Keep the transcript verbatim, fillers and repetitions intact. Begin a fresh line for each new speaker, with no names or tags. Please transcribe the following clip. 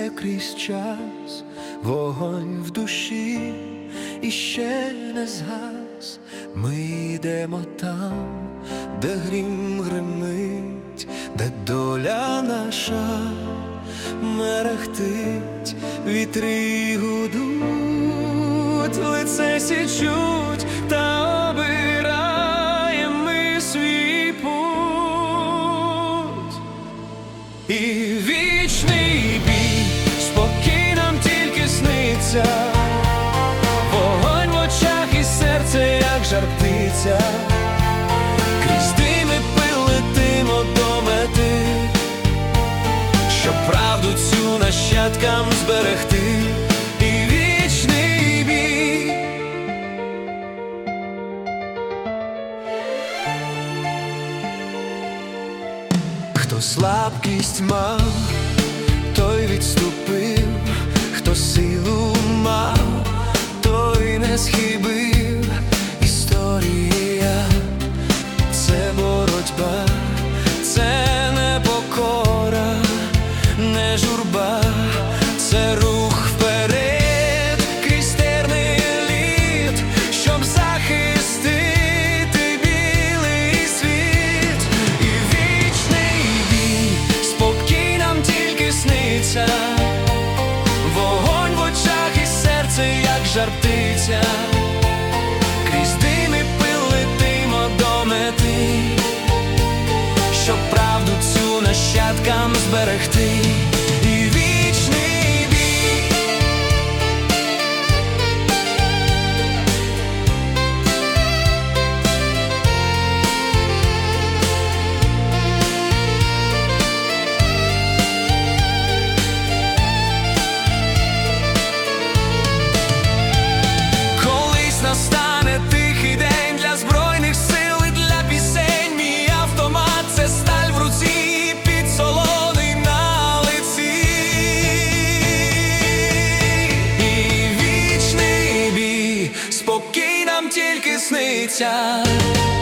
несе крізь час, вогонь в душі і ще не згас. Ми йдемо там, де грім гримить, де доля наша мерехтить, вітри гудуть, лице січуть, та обираєм ми свій путь. І вічний бій, спокій нам тільки сниться, вогонь в очах і серце, як жар птиця. Крізь дим і пил летимо до мети, щоб правду цю нащадкам зберегти. І вічний бій. Хто слабкість мав, той відступив, хто силу мав, той не схибив. Історія — це боротьба, це не покора, не журба, це рух вперед крізь терни літ, щоб захистити білий світ. І вічний бій, спокій нам тільки сниться, вогонь в очах і серце, як жар птиця. Крізь дим і пил летимо до мети, щоб правду цю нащадкам зберегти. І вічний бій. Колись настане тихий день для збройних сил і для пісень. Мій автомат — це сталь в руці, під солоний на лиці. І вічний бій, спокій нам тільки сниться.